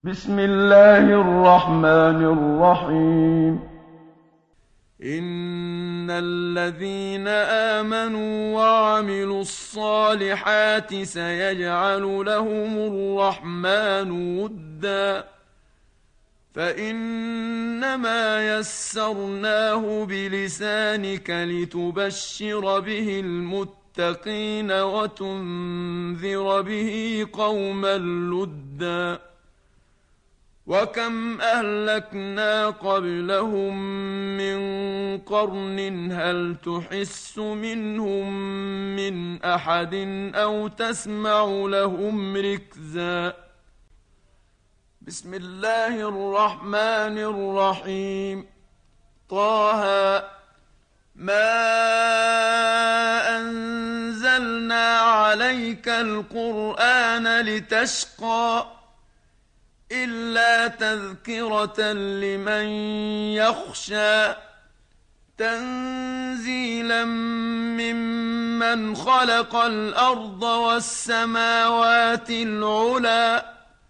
بسم الله الرحمن الرحيم. إن الذين آمنوا وعملوا الصالحات سيجعل لهم الرحمن ودا فإنما يسرناه بلسانك لتبشر به المتقين وتنذر به قوما لدا وكم أهلكنا قبلهم من قرن هل تحس منهم من أحد أو تسمع لهم ركزا. بسم الله الرحمن الرحيم. طه ما أنزلنا عليك القرآن لتشقى إلا تذكرة لمن يخشى تنزيلا ممن خلق الأرض والسماوات العلى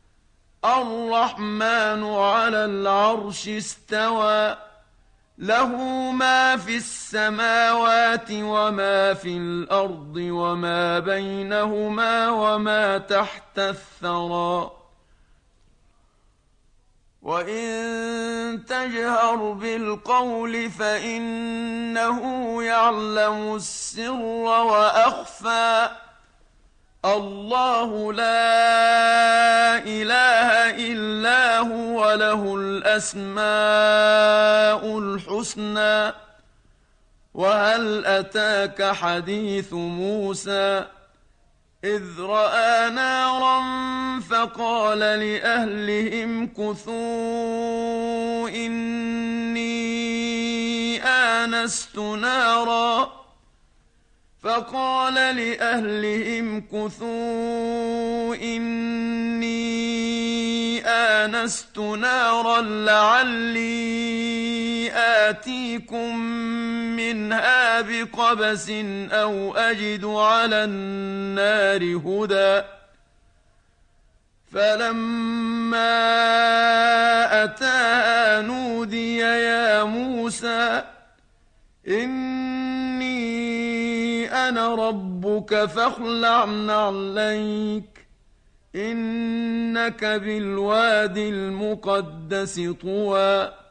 الرحمن على العرش استوى له ما في السماوات وما في الأرض وما بينهما وما تحت الثرى وإن تجهر بالقول فإنه يعلم السر وأخفى الله لا إله إلا هو له الأسماء الحسنى. وهل أتاك حديث موسى إذ رأى نارا فقال لأهلهم كثوا إني آنست نارا لعلي آتيكم منها بقبس أو أجد على النار هدى فلما أتاها نودي يا موسى إني أنا ربك فاخلع نعليك إنك بالوادي المقدس طوى